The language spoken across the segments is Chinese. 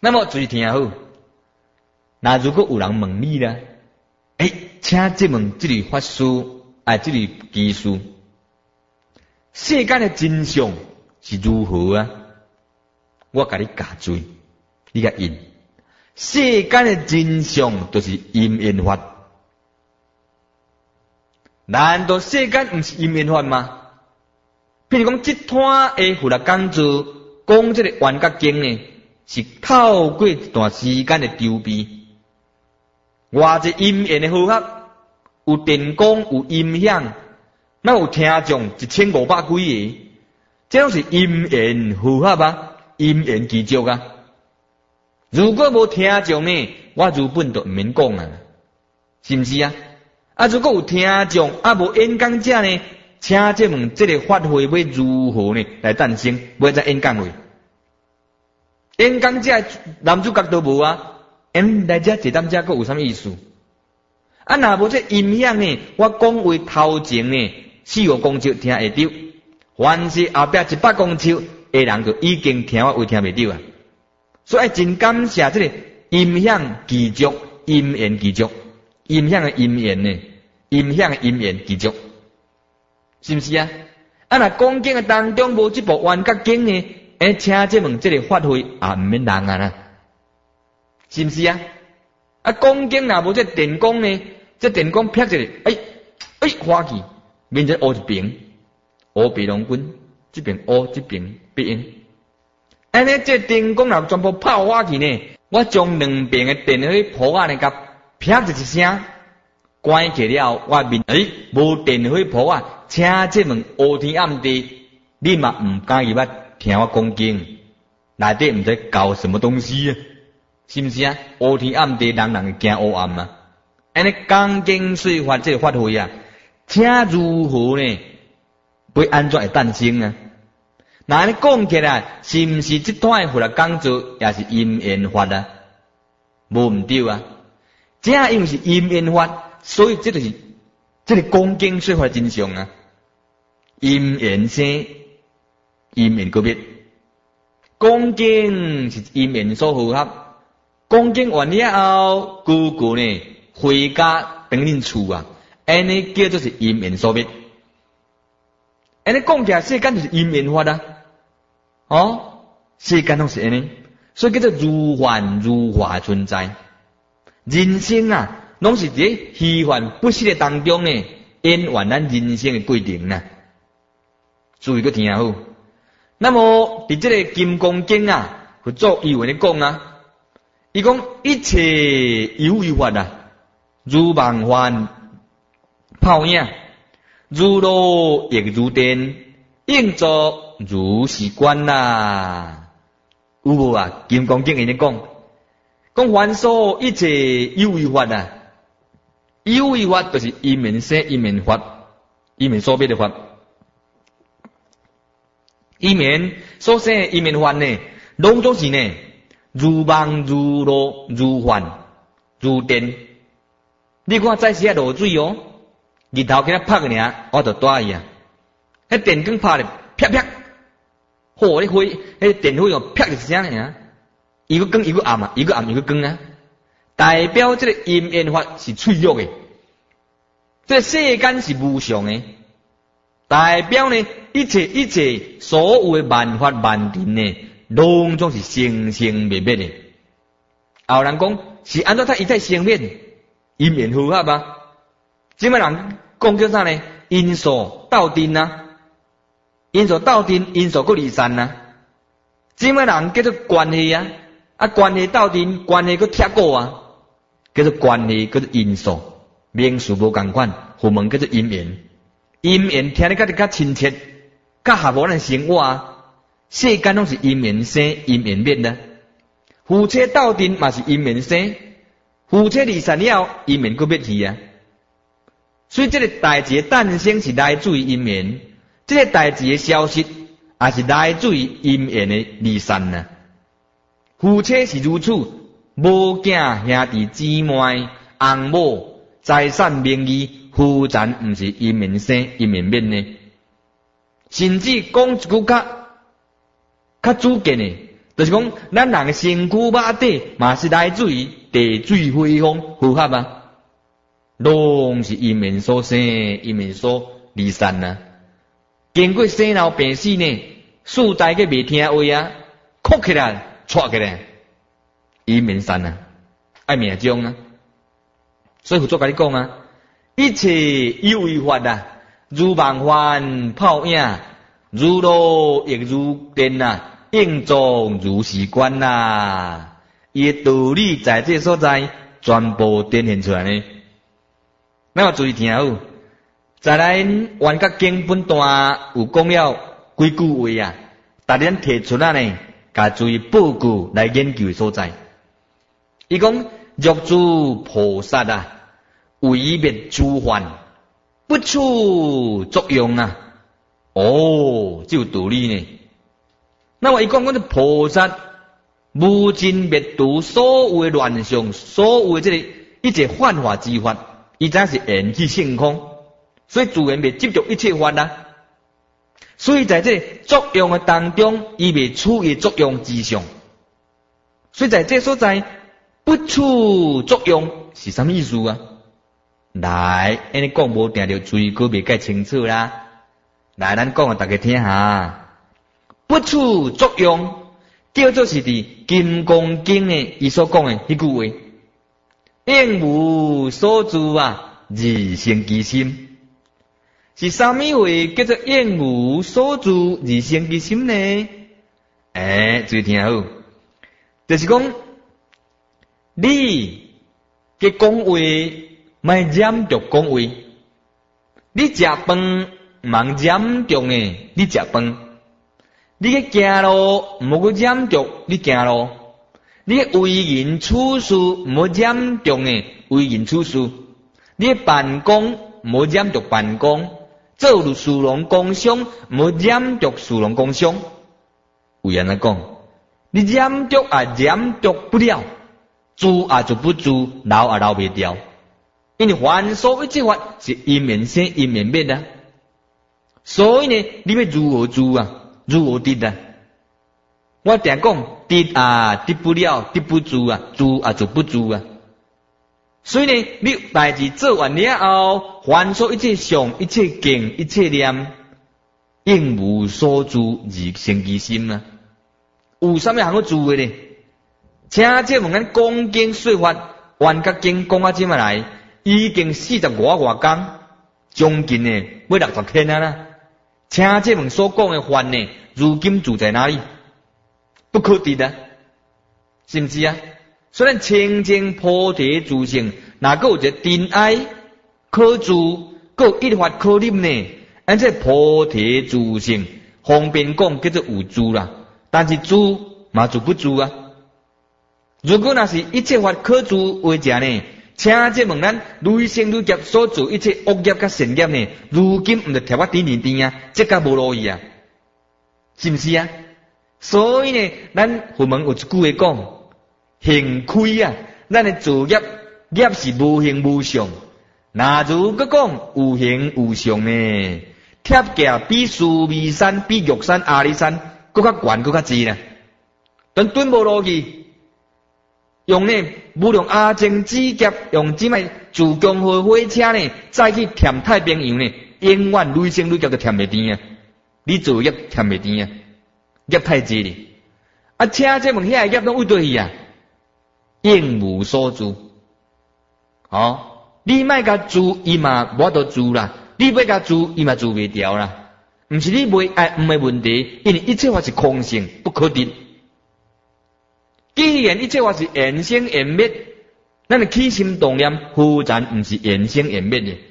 那么就是听好。那如果有人问你啦，请即问这类法师这类技术，世间的真相是如何啊？我甲你教罪，你甲应。世间的真相就是因缘法。难道世间不是因缘法吗？譬如讲，这摊的佛学讲座讲这个缘觉经呢，是透过一段时间的筹备，偌济因缘的好合，有电光有音响，那有听众1500几个，这种是因缘好合啊，因缘具足啊。如果无听众呢，我如本就毋免讲啊，是毋是啊？如果有听众无演讲者呢，请这问这个法会要如何呢来诞生？要再演讲会，演讲者男主角都无啊，来遮坐踮遮，佫有啥物意思？若无这音响呢，我讲话头前呢4、5公尺听会到，凡是后壁100公尺的人就已经听我话听袂到啊。所以真感谢这个音响具足，音缘具足，音响的音缘呢，音响的音缘具足，是毋是啊？若讲经的当中无这部缘觉经呢，请这问这个法会毋免人啊啦，是毋是啊？讲经若无这电光呢，这电光劈一下，花去，面前乌一边，乌白龙君，这边乌，这边白烟。安尼这电光若全部泡花去呢，我将两边的电火泡啊呢，甲劈一声，关起了，我面无电火泡啊，请这问乌天暗地，你嘛毋敢入捌听我讲经，内底毋知搞什么东西啊？是毋是啊？乌天暗地，人会惊黑暗啊！安尼讲经说法这个法会啊，请如何呢？要安怎会诞生啊？那安尼讲起来，是毋是这摊的佛学讲座也是因缘法啊？无毋对啊！正因为是因缘法，所以这就是这个讲经说法真相啊！因缘生，因缘个灭。讲经是因缘所合合，讲经完了后，个呢回家等恁厝啊，安尼叫做是因缘所灭。安尼讲起来，世间就是因缘法啊！世间拢是安尼，所以叫做如幻如化存在。人生啊，拢是伫虚幻不实的当中呢，演完咱人生的过程啊。注意个听好。那么伫这个金刚经啊，佛祖伊有咧讲啊，伊讲一切有为法啊，如梦幻泡影，如露亦如电，应作如是观啦。有无啊？金刚经伊咧讲凡所一切有为法啊，有为法就是因缘生因缘法，因缘所灭的法。因缘所生的因缘法呢，拢总是呢，如梦如露如幻如电。你看再时落水哦，日头给他拍个尔，我就带伊啊。迄电光拍咧，啪啪，火咧灰，迄电火用啪一声尔，伊个光伊个暗啊，伊个暗伊个光啊，代表这个因缘法是脆弱的，这个世间是无常的。代表呢，一切所有的万法万定呢，拢总是生生灭灭的。有人讲是安怎他一再生灭？因缘合合啊！即摆人讲叫啥呢？因果斗阵啊，因果斗阵，因果佫离散啊。即摆人叫做关系啊，关系斗阵，关系佫贴过啊，叫做关系，叫做因果。名词无共款，佛门叫做因缘。因缘听得较亲切，较合无咱生活啊。世间拢是因缘生，因缘灭的。夫妻斗阵嘛是因缘生，夫妻离散了，因缘佫灭去啊。所以这个代志的诞生是来自于因缘，这个代志的消失也是来自于因缘的离散啊。夫妻是如此，无囝兄弟姊妹翁某财产名义。夫残毋是因缘生因缘灭呢，甚至讲一句较主见呢， 就是讲，咱人嘅身躯肉体嘛是来自于地水火风符合啊，拢是因缘所生，因缘所离散啊。经过生老病死呢，四代嘅未听话啊，哭起来，错起来，因缘散啊，爱命中啊。所以佛祖甲你讲啊，一切有为法啊，如梦幻泡影，如露亦如电啊。应作如是观呐，伊的道理在这所在全部展现出来呢。咱要注意听好，再来《圆觉经》本段有讲了几句话啊，但咱提出来呢，甲注意报告来研究的所在。伊讲若诸菩萨啊，唯灭诸幻，不处作用啊。哦，这有道理呢。那么伊讲讲的菩萨无尽灭除所有的乱象，所有的这个一切幻化之法，伊才是缘起性空，所以自然袂执着一切法啊。所以在这作用的当中，伊袂处于作用之上。所以在这所在不处作用是什么意思啊？来，安尼讲无定着注意，佫袂解清楚啦。来，咱讲互大家听下。不处作用，叫做是伫《金刚经》呢，伊所讲的迄句话：应无所住啊，而生其心。是啥物话叫做应无所住而生其心呢？注意听好，就是讲你嘅讲话，莫染着讲话。你食饭，莫染着呢，你食饭。你嘅行路，唔好去染着你行路；你嘅为人处事，唔好染着嘅为人处事；你嘅办公，唔好染着办公；做如殊荣工商，唔好染着殊荣工商。有人来讲，你染着染着不了，做就不做，留留袂掉。因为凡所一切法是因缘生，因缘灭啊。所以呢，你要如何做啊？如何得啊？我定讲得不了，得不住啊，做就不住啊。所以呢，你代志做完了后，凡所一切相、一切境、一切念，应无所住而生其心啊。有啥物通去做的呢？请这问咱讲经说法，圆觉经讲啊，即么来？已经45外工，将近呢要60天啊啦。请这问所讲的法呢，如今住在哪里？不可得的，是不是啊？虽然清净菩提自性，哪个有一个真爱可住，个有一法可忍呢？按这菩提自性，方便讲叫做有住啦，但是住嘛就不住啊。如果那是一切法可住为者呢？请这问咱累生累劫所做一切恶业甲善业呢？如今唔就贴我点啊，这个无路意啊，是不是啊？所以呢，咱佛门有一句话讲，行亏啊，咱的造业业是无形无相，那如果讲有形有相呢？贴价比须弥山、比玉山、阿里山更较悬、更较济啦，但顿无路意。用呢，无量阿僧指劫，用即卖自强号火车呢，再去填太平洋呢，永远累生累劫就填袂甜啊！你做业填袂甜啊，业太济哩。请这问遐业拢为对去啊？应无所住。你莫甲住，伊嘛无法度住啦；你要甲住，伊嘛住袂掉啦。毋是你袂爱毋的问题，因为一切法是空性，不可得。既然一切法是缘生缘灭，咱的起心动念忽然毋是缘生缘灭的。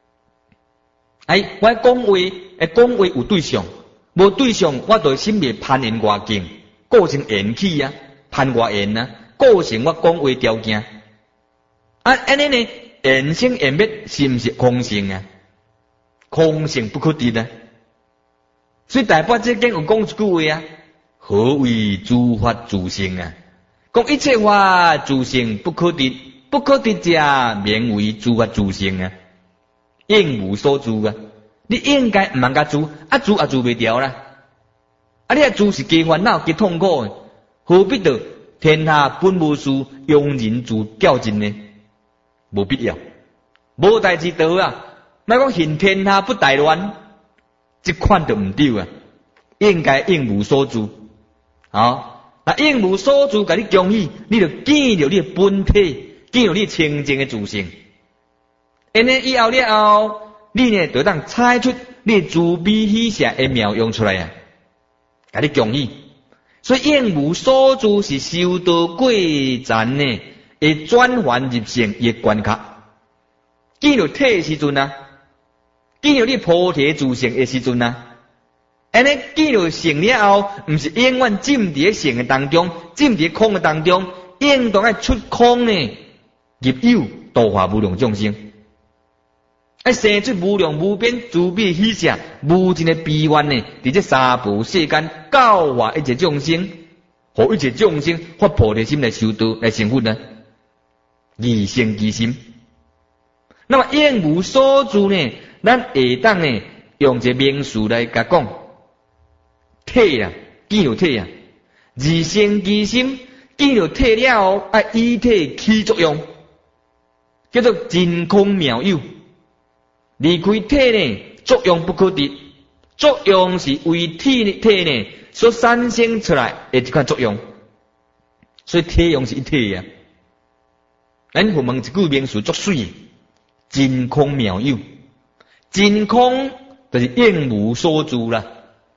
我讲话有对象，无对象我就心里攀缘外境，构成缘起啊，攀外缘啊，构成我讲话条件。安尼呢，缘生缘灭是毋是空性啊？空性不可得啊。所以大般这经有讲一句话啊，何为诸法自性啊？讲一切法自性不可得，不可得者名为诸法自性啊，应无所住啊。你应该毋通甲住，住也住袂掉啦。你住是加烦恼加痛苦的， 何必得天下本无事，庸人自较真呢？无必要，无代志得啊！莫讲行天下不大乱，这款就唔对啊！应该应无所住，那应无所住，甲你恭喜，你就见到你的本体，见到你清净的自性。因为以后了后，你呢就当猜出你自悲喜舍的妙用出来啊！甲你恭喜。所以应无所住是修道过程呢，会转换入性的关卡。见到体的时阵啊，见到你菩提自性的时阵啊，安尼见到性了后，毋是永远浸伫性的当中，浸伫空的当中，应当爱出空呢，入有度化无量众生。生出无量无边慈悲喜舍无尽的悲愿呢，伫这三部世间教化一切众生，互一切众生发菩提心来修道来成佛呢，二乘其心。那么应无所住呢，咱下当呢用一个名词来甲讲，体啊，见到体啊，二乘其心，见到体了后，以体起作用，叫做真空妙有。离开体呢，作用不可得，作用是为体呢所产生出来的一款作用，所以体用是一体啊。咱佛门一句名词足水，真空妙有，真空就是应无所住啦。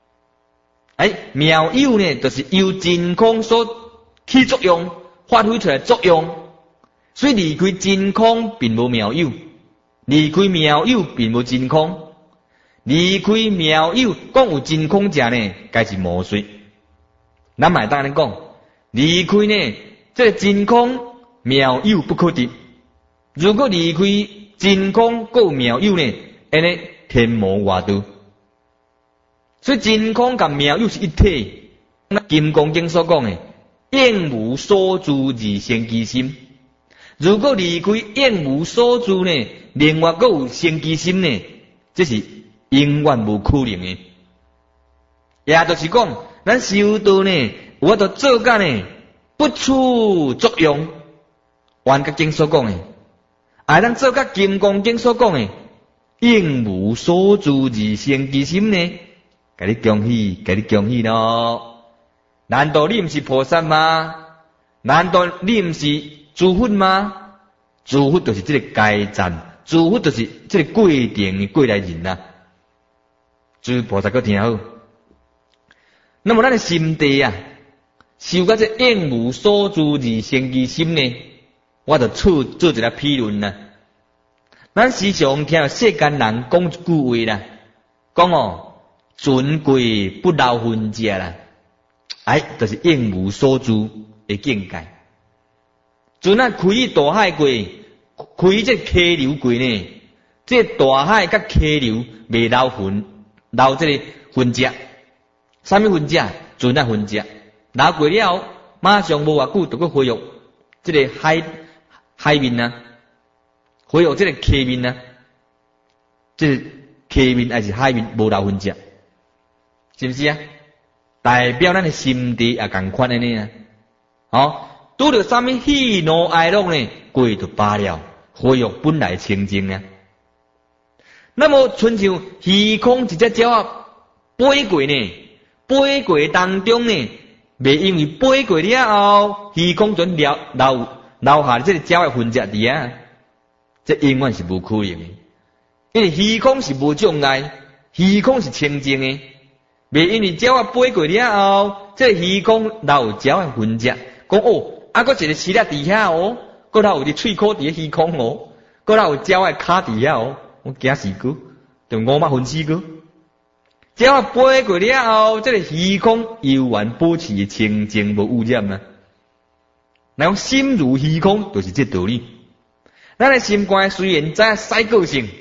妙有呢，就是由真空所起作用，发挥出来作用，所以离开真空并无妙有。离开妙有并无真空，离开妙有讲有真空者呢，该是魔术。咱买当然讲，离开呢，这个真空妙有不可得。如果离开真空够妙有呢，安尼天魔外道。所以真空甲妙有是一体。金刚经所讲的，应无所住而生其心。如果离开应无所住呢，另外还有生其心呢，这是永远无可能的。也就是讲，咱修道呢，有法度做到呢，不处作用。圆觉经所讲的，咱做到金刚经所讲的，应无所住而生其心呢，给你恭喜，给你恭喜咯！难道你不是菩萨吗？难道你不是诸佛吗？诸佛就是这个阶站，诸佛就是这个过程过来人啊。诸菩萨搁听好。那么咱的心地啊，修到这应无所住而生其心呢，我就做一个批论啦。咱时常听世间人讲一句话啦，讲尊贵不老分者啦，就是应无所住的境界。阵开大海过，开这溪流过呢，这大海甲溪流未流分，流这个分者。啥物分者？阵分者。流过了，马上无偌久就搁恢复这个海面啊，恢复这个溪面啊，这个溪面还是海面无流分者，是不是啊？代表咱的心地也共款安尼啊，拄着啥物喜怒哀乐呢？过就罢了，恢复本来清净啊。那么，亲像虚空一只鸟啊，飞过呢，飞过当中呢，未因为飞过了后，虚空准留下这个鸟的痕迹伫啊，这永远是无可能的。因为虚空是无障碍，虚空是清净的，未因为鸟啊飞过了后，这虚空留鸟的痕迹，讲搁一个饲了伫遐搁留有一喙壳伫虚空搁留有鸟的骹伫遐我惊死过，就5万分尸过。鸟啊飞过了后，这个虚空悠然保持清净无污染啊。那讲心如虚空，就是这道理。咱的心肝虽然知使个性，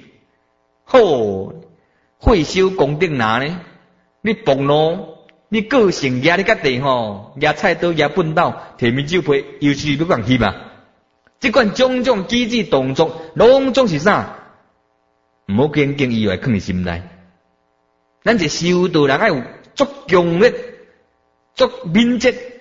会修功德拿呢？你动怒，你个性压你家地压菜刀压粪斗，摕面酒杯，尤其是要讲翕啊。这款种种机智动作，拢总是啥？唔好见见意外放伫心内。咱这修道人爱有足强烈、足敏捷、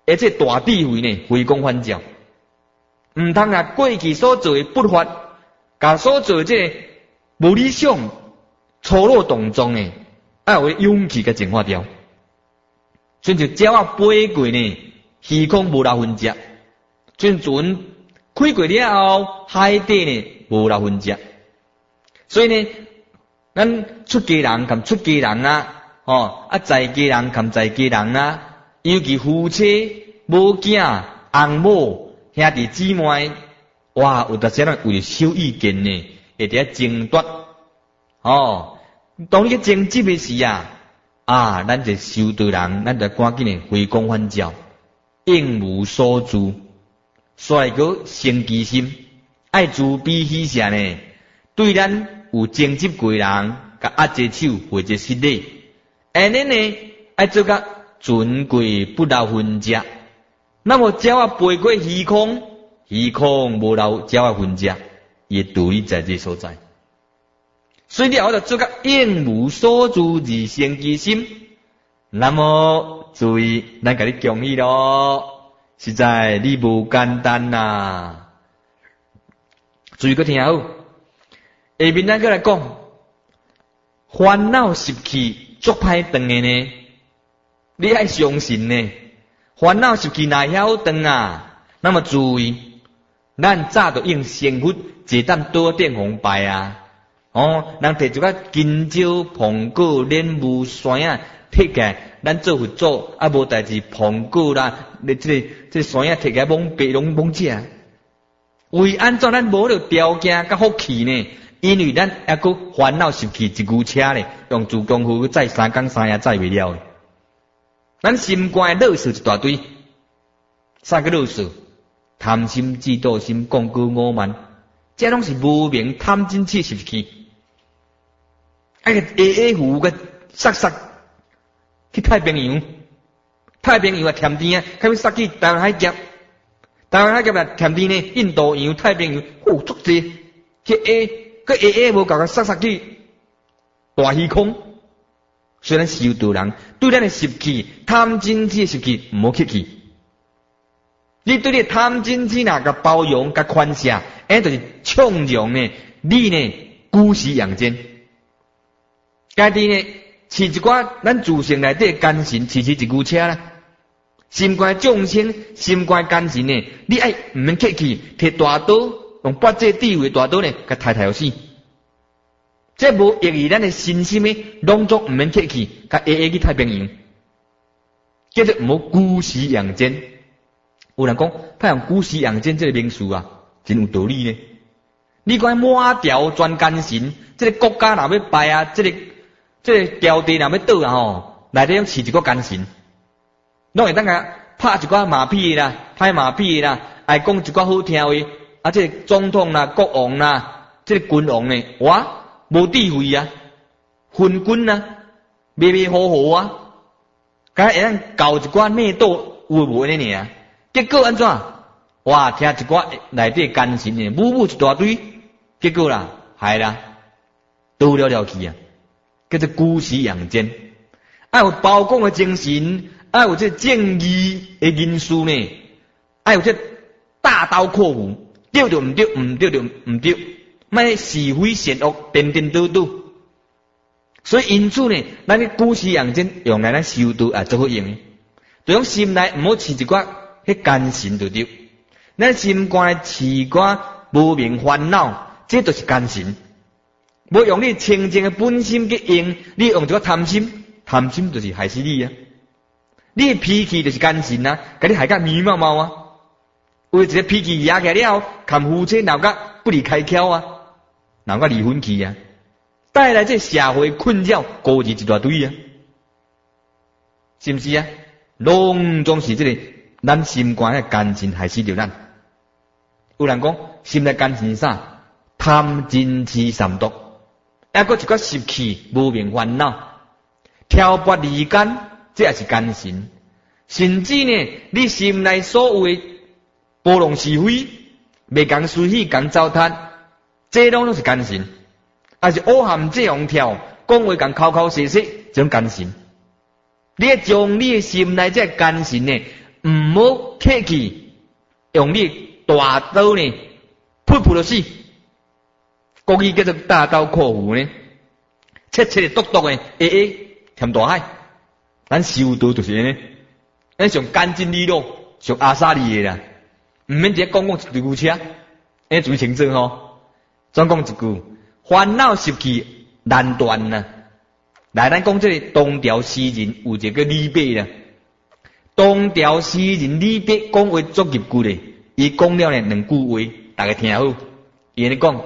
而且大智慧呢，回光返照。毋通啊，过去所做的不法，甲所做这个无理想、粗鲁动作呢，要有勇气甲净化掉。所以就鸟啊飞过呢，虚空无六分只。船开过了后，海底呢无六分只。所以呢，咱出家人含出家人啊，在家人含在家人啊，尤其夫妻、母囝、翁某、兄弟姊妹，哇，有当时咱为小意见呢，会伫遐争夺。当你去争执的时啊，咱就修道人，咱就赶紧的回光返照，应无所住，所以个生其心，爱慈悲喜舍呢，对咱有争执过人，甲握一手回一失礼，安尼呢，爱做甲尊贵不留分只。那么鸟啊飞过虚空，虚空无留鸟啊分只，也独立在这所在。所以你后头做甲应无所住而生其心，那么注意，咱甲你恭喜咯，实在你无简单呐。注意个听好，下面咱个来讲，烦恼习气足歹断的呢，你爱相信呢。烦恼习气若晓断啊，那么注意，咱早就用仙佛坐担多点红牌啊。人摕一个金蕉、苹果、莲雾、山啊，摕起来，咱做佛祖啊，无代志，苹果啦，这山啊摕起来懵白拢懵食。为安怎咱无了条件甲福气呢？因为咱还佫烦恼习气一牛车咧，用自功夫载3天3夜载袂了。咱心肝的乐事一大堆，啥个乐事？贪心、嫉妒心、讲过傲慢，这拢是无明贪嗔痴习气。个糊个杀去太平洋，太平洋啊甜甜啊，开始杀去台湾海峡，台湾海峡啊甜甜呢，印度洋、太平洋，足济，个无够个杀去大虚空。所以咱修道人对咱的习气、贪嗔痴的习气唔好客气。你对你贪嗔痴那个包容、甲宽赦，就是从容呢。你呢，姑息养奸。家己呢，饲一寡咱自性内底奸臣，饲一牛车啦。心肝众生，心肝奸臣呢，你爱唔免客气，摕大刀，用八戒智慧大刀呢，甲抬死。这无益于咱的身心呢，拢总唔免客气，甲去太平洋，叫做唔好姑息养奸。有人讲，他用姑息养奸这个名词啊，真有道理呢。你看满条专奸臣，这个国家若要败啊，这个朝廷若要倒啊内底用饲一个奸臣，拢会当甲拍一寡马屁啦，拍马屁啦，爱讲一寡好听话，啊，这个总统啦、国王啦、这个君王呢，哇！无智慧啊，昏君啊，迷迷糊糊啊，敢会当搞一寡内斗有无安尼尔？结果安怎？哇，听一寡内底奸臣呢，母一大堆，结果啦，害啦，倒了去啊，叫做姑息养奸。爱有包公的精神，爱有这正义的因素呢，爱有这大刀阔斧，对就唔对，唔对就唔对。卖是非善恶颠颠倒倒，所以因此呢，咱的姑息养奸用来咱修道也做好用。就讲心内唔好饲一寡迄奸臣就对，咱心肝饲寡无明烦恼，这就是奸臣。无用你清净的本心去用，你用一个贪心，贪心就是害死你啊！你的脾气就是奸臣啊，甲你害甲迷毛毛啊！为一个脾气压起来了，看夫妻闹甲不离开口啊！哪个离婚去啊？带来这社会困扰，孤日一大堆啊，是不是啊？拢总是这个咱心肝的奸臣害死着咱。有人讲心内奸臣是啥？贪嗔痴三毒，还佫一个习气无明烦恼，挑拨离间，这也是奸臣。甚至呢，你心内所有的包容是非，袂讲随喜，讲糟蹋。这拢是奸臣，还是乌含这样跳，讲话讲口口声声，这种奸臣。你要将你的心内这奸臣呢， 毋好客气，用你大刀呢，噗噗就死。国语叫做大刀阔斧呢，切切的剁剁的，添大海。咱修道就是安尼，咱上干净利落，上阿萨利的啦，毋免直接讲一句车，安最清楚吼。总讲一句，烦恼习气难断呐。来，咱讲这个东条诗人有一个李白啦。东条诗人李白讲话足入骨的，伊讲了呢两句话，大家听好。伊安尼讲，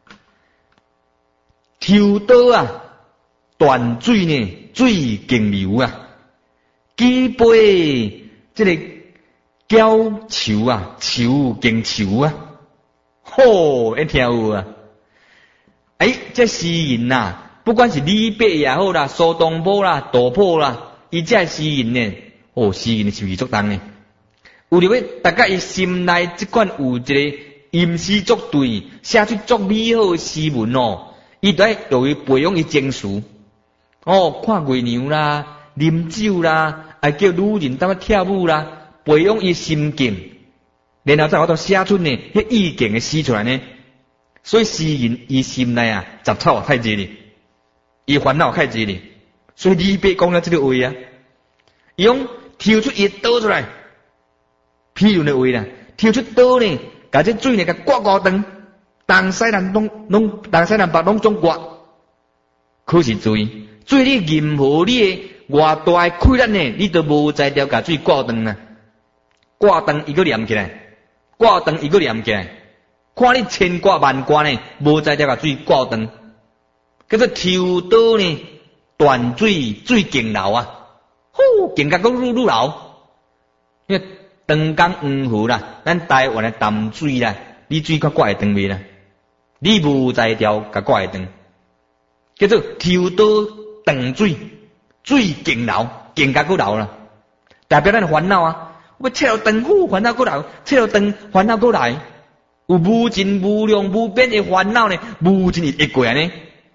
抽刀啊，断水呢，水经流啊，举杯这个搅球啊，球经球啊，好，你听有啊？这诗人呐，不管是李白也好啦，苏东坡啦，杜甫啦，伊这诗人呢，诗人是不是足重呢？有入去，大家伊心内即款有一个吟诗作对，写出足美好的诗文哦，伊都爱用于培养伊情绪。看月娘啦，啉酒啦，叫女人当跳舞啦，培养伊心境，然后再我都写出呢，迄意境的诗出来呢。所以诗人伊心内啊，杂草太济哩，伊烦恼太济哩，所以李白讲了这个话啊，伊讲抽出伊刀出来，譬如的话啦，抽出刀呢，甲这水呢，甲刮长，东西南北拢总刮，可是水你任何你的偌大的气力呢，你都无才调甲水刮长啊，刮长伊个连起来，刮长伊个连起来。看你千刮万刮呢，无才调甲水刮长，叫做抽刀呢，断水经流啊，经甲讲愈流。因为长江黄河啦，咱台湾的淡水啦，你水较刮会长袂啦？你无才调甲刮会长，叫做抽刀断水经流，经甲愈流啦，代表咱烦恼啊，要切了长烦恼愈流，切了长烦恼愈来。有无尽无量无边的烦恼呢？无尽一过呢？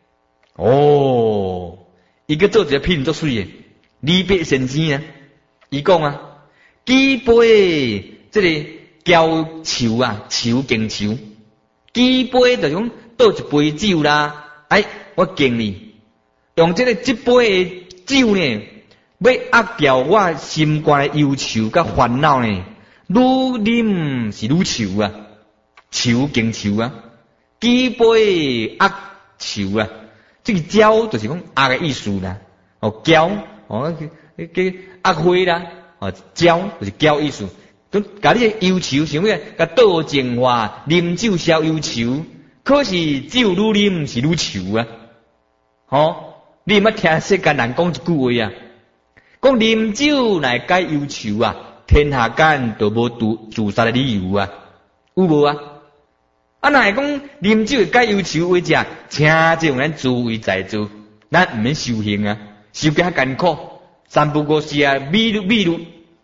伊个做一个品足水的李白先生啊，伊讲啊，举杯这个交球啊，球经球，举杯就讲倒一杯酒啦，我敬你，用这杯的酒呢，要压掉我心肝的忧愁甲烦恼呢，愈啉是愈愁啊。愁经愁啊，举杯压愁啊，这个浇就是讲压的意思啦。浇压花啦，浇就是浇意思。都甲你的忧愁想要甲倒净化，啉酒消忧愁。可是酒愈啉是愈愁啊。你毋捌听世间人讲一句话啊，讲啉酒来解忧愁啊，天下间都无自杀的理由啊，有无啊？若会讲啉酒会解忧愁为食，请就用咱自为在做，咱毋免修行啊，修较艰苦，三不五时啊，秘鲁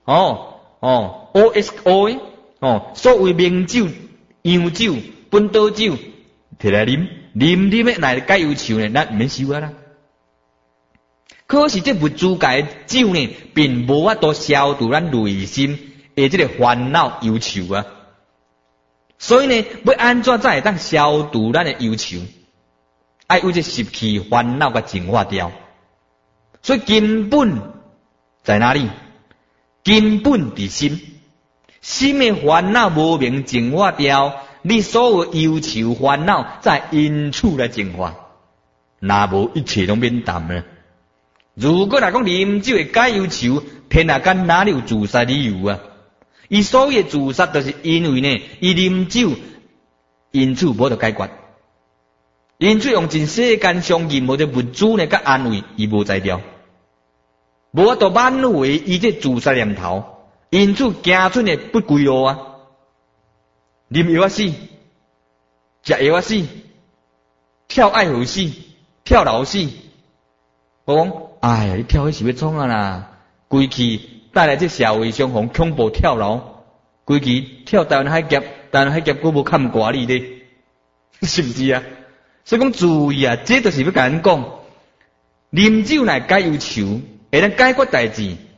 OSO 所谓名酒、洋酒、本岛酒，摕来啉的来解忧愁呢，咱毋免修啊啦。可是这不自界酒呢，并无法度消除咱内心的这个烦恼忧愁啊。所以呢，要安怎才会当消除咱的忧愁？爱为这习气烦恼甲净化掉。所以根本在哪里？根本伫心，心的烦恼无明净化掉，你所有忧愁烦恼才因此来净化。若无一切拢免谈了。如果来讲啉酒会解忧愁，天下间哪里有自杀理由啊？伊所谓的自杀，就是因为呢，伊啉酒，因此无得解决，因此用尽世间上任何的物资呢，甲安慰，伊无才调，无法度挽回伊这自杀念头，因此行出呢不归路啊！啉药啊死，食药啊死，跳爱河死，跳楼死。我讲，你跳迄是要创啊啦？规气带来这社会上红恐怖跳楼，规期跳台湾海峡，台湾海峡佫无看挂你咧，是毋是啊？所以讲注意啊，这就是要甲咱讲，啉酒来解忧愁，会当解决代志，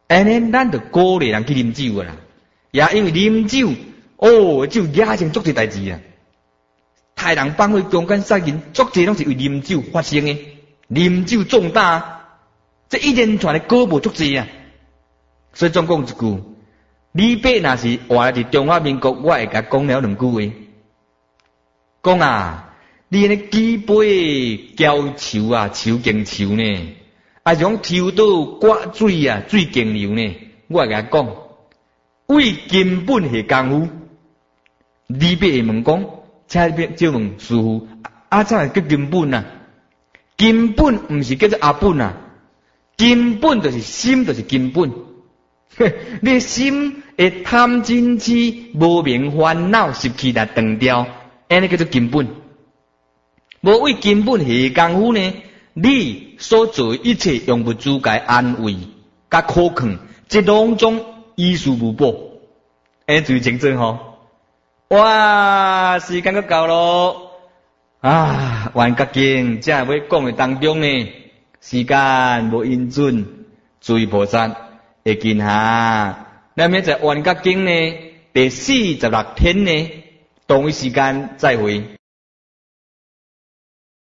安尼咱就鼓励人去啉酒啊啦，也因为啉酒，酒惹成足侪代志啊。害人放火强奸杀人，足侪拢是为啉酒发生的。啉酒壮大，这一连串的果报足侪啊。所以总讲一句，李白若是活伫中华民国，我会甲讲了两句话。讲啊，你安尼举杯浇愁啊，愁更愁呢。啊，种抽倒刮水啊，水更流呢。我会甲讲，为根本下功夫。李白会问讲，请借问师父，怎会叫根本啊？根本毋是叫做阿本啊，根本就是心，就是根本。你心会贪嗔痴无明烦恼习气来断掉，安尼叫做根本。无为根本下功夫呢，你所做一切用不主该安慰甲可劝，这拢总依序无补，安尼最清楚吼。哇，时间都到咯，完结经正要讲的当中呢，时间无应准，诸位菩萨会见下。那么在完结经呢第46天呢，同一时间再会。